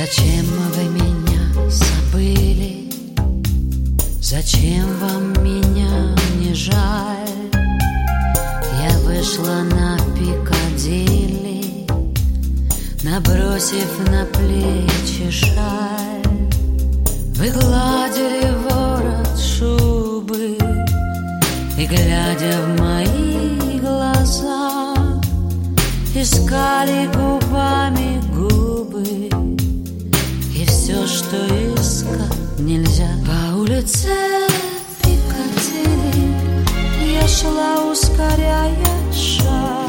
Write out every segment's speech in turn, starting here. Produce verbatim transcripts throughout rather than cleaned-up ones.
Зачем вы меня забыли? Зачем вам меня не жаль? Я вышла на Пикадилли, набросив на плечи шаль. Вы гладили ворот шубы и, глядя в мои глаза, искали губами губы. И все, что искать нельзя. По улице Пикадилли я шла, ускоряя шаг.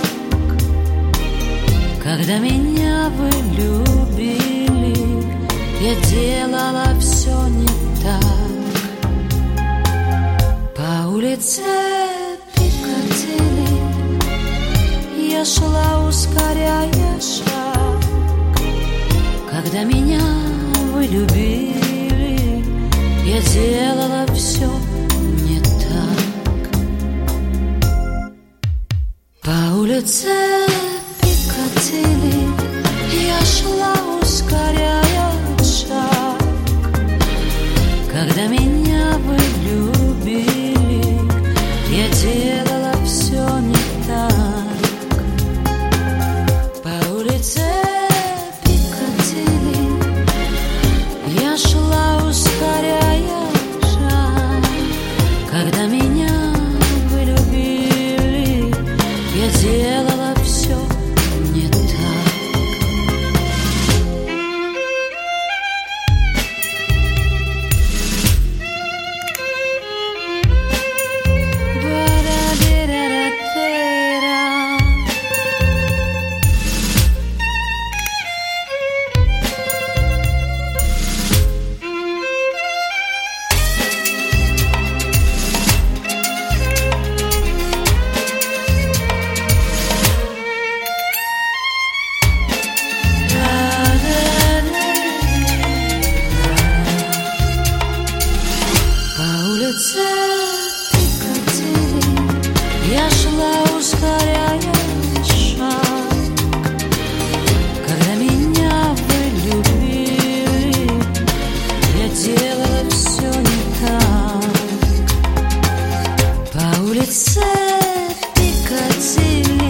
Когда меня вы любили, я делала все не так. По улице Пикадилли я шла, ускоряя шаг. Когда меня вы любили, я делала все не так. По улице Пикадилли я шла, ускоряя шаг. Когда меня вы любили, я делала все не так. По улице Пикадилли я шла, ускоряя шаг. Когда меня вы любили, я делала все не так. Я шла, ускоряя шаг. Когда меня вы любили, я делала все не так. По улице Пикадилли